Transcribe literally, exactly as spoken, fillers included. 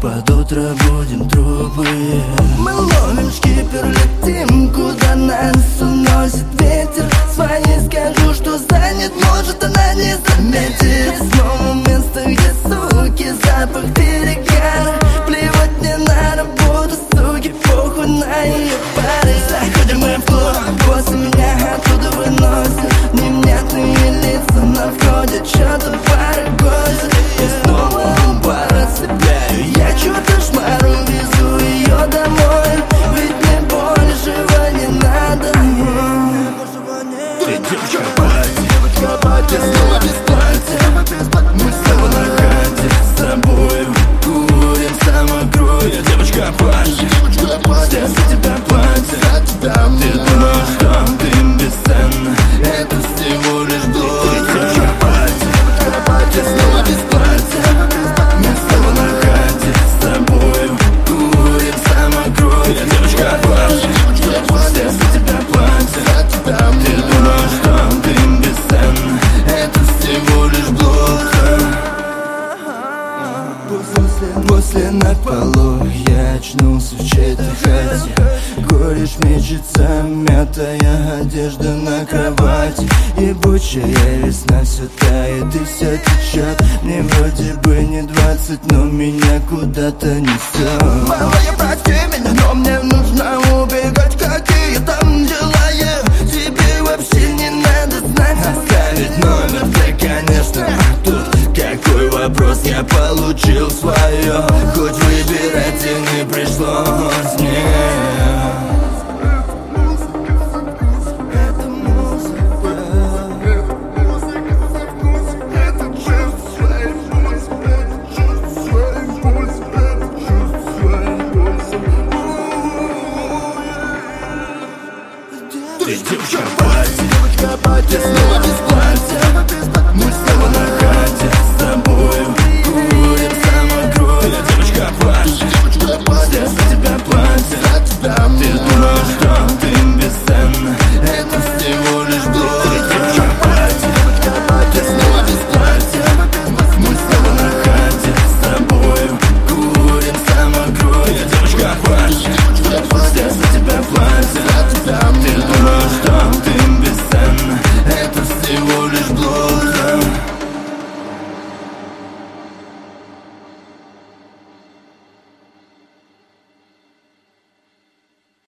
под утро будем трупы. Мы ловим шкипер, летим, куда нас уносит ветер. Своей скажу, что занят, может она не заметит. Снова место, где суки, запах перегара. Плевать мне на работу, суки, похуй на ее пары. Заходим мы в клуб, после меня оттуда выносят невнятные лица на входе, что-то пара гостят. И снова у бара цепляю я чё-то шмару, везу ее домой, ведь мне больше не надо. Ты девочка платье, девочка платье, снова без платья. Мы снова на хате с тобой курим самокрой. Я девочка платье, девочка платье, за тебя платье. Ты думаешь, что ты бесценна, это всего лишь блок. Ты девочка платье, девочка платье, снова без платья. Мы снова на хате с тобой курим самокрой. Я девочка платье, девочка платье, за тебя платье. Ты думаешь, что ты бесценна, это всего лишь блок. После на полу я очнулся в чьей-то хате. Горечь мечется, мятая одежда на кровати. Ебучая весна все тает и все течет. Мне вроде бы не двадцать, но меня куда-то несет. Малая, прости меня, но мне нужно убегать. Какие там дела, я тебе вообще не надо знать. Оставить номер ты, конечно, а тут какой вопрос, я получил свое. Хоть выбирать и не пришлось мне. Ты девочка платье, девочка платье, снова без платья. Мы снова на хате с тобой курим самокрой. Я девочка платье, девочка платье, за тебя платье. Ты думаешь, что ты бесценна, это всего лишь блок. Ты девочка платье, девочка платье, снова без платья. Мы снова на хате с тобой курим самокрой. Я девочка платье, девочка платье, за тебя платье. Ты